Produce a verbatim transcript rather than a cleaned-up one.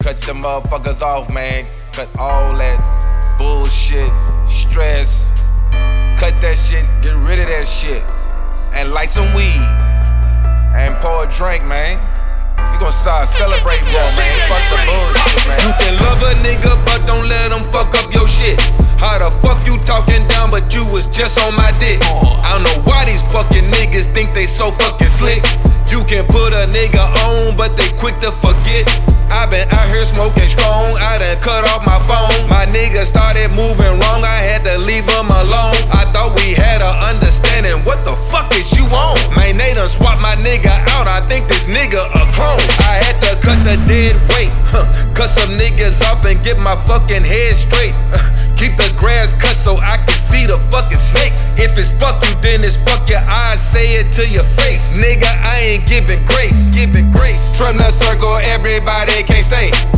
Cut them motherfuckers off, man. Cut all that bullshit, stress. Cut that shit, get rid of that shit. And light some weed. And pour a drink, man. We gon' start celebrating more, man. Fuck the bullshit, man. You can love a nigga, but don't let him fuck up your shit. How the fuck you talking down, but you was just on my dick? I don't know why these fucking niggas think they so fucking slick. You can put a nigga on, but they quick to forget. I been out here smoking strong, I done cut off my phone. My nigga started moving wrong, I had to leave him alone. I thought we had a understanding, what the fuck is you on? Man, they done swapped my nigga out, I think this nigga a clone. I had to cut the dead weight, huh, cut some niggas off and get my fucking head straight. uh, Keep the grass cut so I can see the fucking snakes. If it's fuck you, then it's fuck your eyes, say it to your face. Nigga, I ain't giving grace, giving grace. From the circle, everybody can't stay.